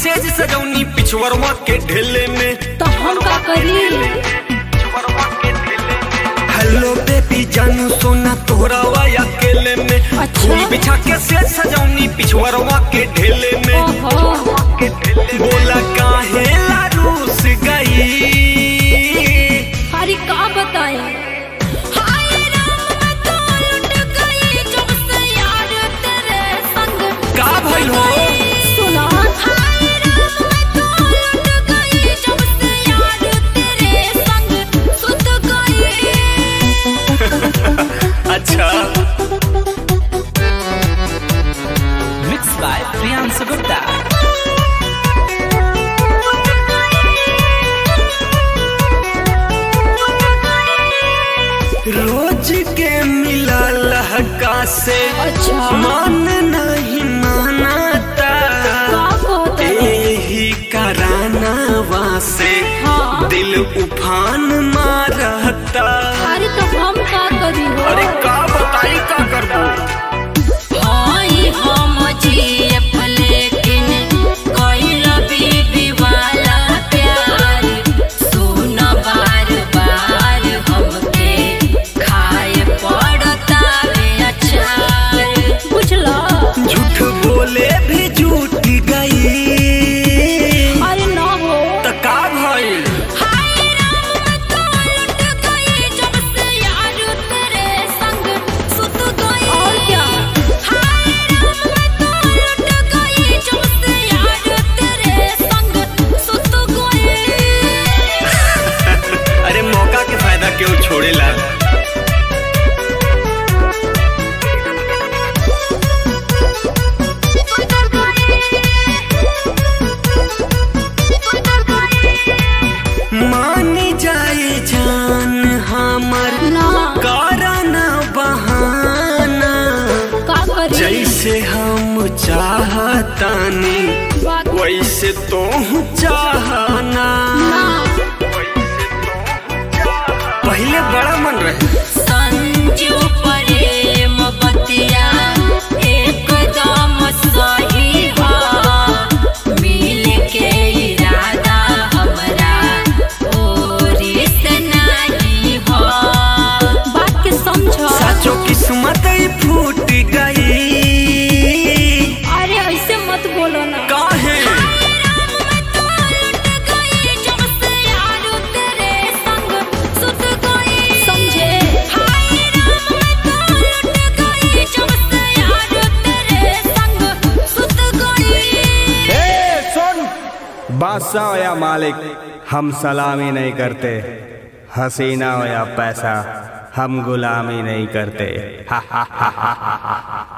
सेज सजौनी पिछवरवा के ढेले में। तो हम का करी? हेलो बेबी जानू सोना तोहरा वाया अकेले में। अच्छा? फूल बिछा के सेज सजौनी पिछवरवा के ढेले में। बोला काहे लारूस गई? हरी का बताए? का भइल हो? सुना अच्छा मिक्स बाय प्रियांशु गुप्ता। रोज के मिला लहका से अच्छा मान नहीं मानाता यही करानावा से हाँ। दिल उफान मारता। अरे तो हम का करी हो? अरे का बताई का करबो? झूठ बोले भी झूठ गई। अरे ना हो त का भइल? और क्या? अरे मौका के फायदा क्यों छोड़ेला? मानी जाए जान हमर ना कराना बहाना। का करी? जैसे हम चाहतानी बात वैसे तो चाहना। ना पहले बड़ा मन रहे। संजू प्रेम बतिया एकदम सही हो। मिल के इरादा हमरा ओरी से नहीं हो। बात के समझो। साचो किस्मत ही फूट गई। अरे ऐसे मत बोलो ना। काहे? समझे? बादशाह हो या मालिक हम सलामी नहीं करते, हसीना हो या पैसा हम गुलामी नहीं करते। हा हा हा हा हा।